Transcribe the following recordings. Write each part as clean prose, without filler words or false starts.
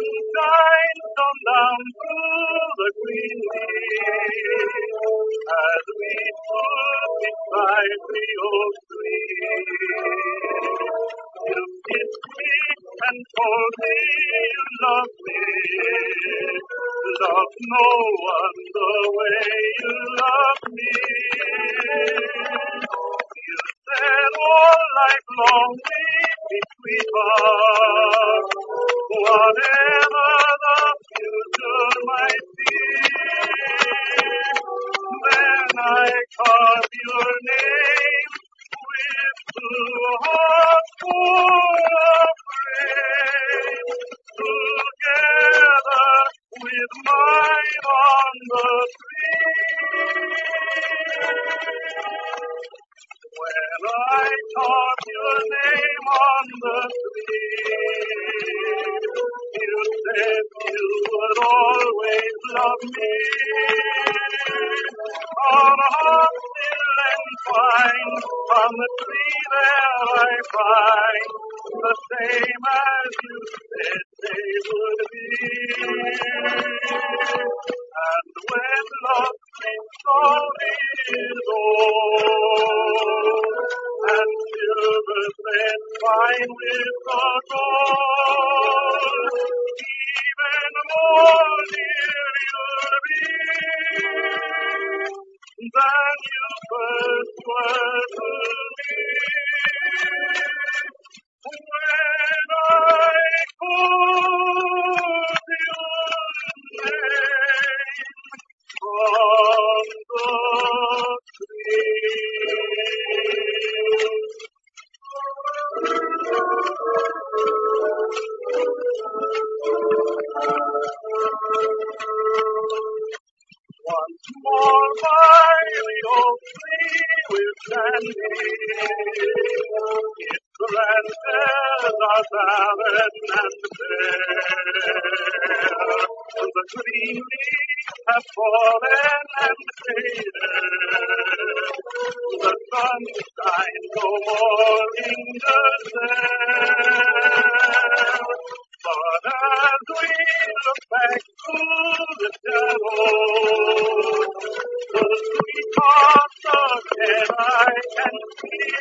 shines on down through the green leaves as we stood beside the oak tree. You kissed me and told me you loved me. Love no one the way you love me. You said all life long we'd be sweethearts, whatever the future might be. Then I carved your name with blue hearts full of rain, together with mine on the tree. When I carved your name on the tree, you said you would always love me. On hopstill and twine, on the tree there I find the same as you said they would be. And when love's sweet story is old, and silver thread twine with the gold, even more dear you'll be than you first were to me. When I called your name from the tree. Once more by the oak tree we're standing. Its branches are barren and bare. The green leaves have fallen and faded. The sunshine no more lingers there. But as we look back through the shadows, the sweet thoughts again I can see,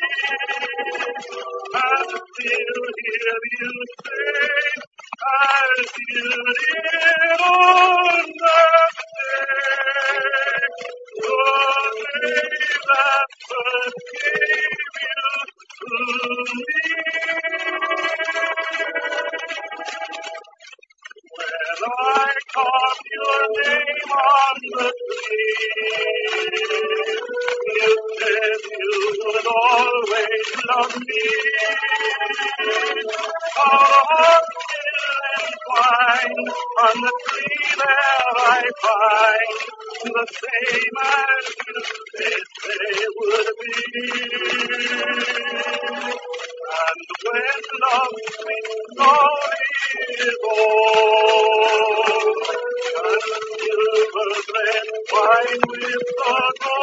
and still hear you say, as you did on that day, the day that first gave you to me. When I carved your name on the tree, you said you would always love me. Our hopstill and twine, on the tree there I find the same as you said they would be. And when love's sweet story is old, and silver thread twine with the gold,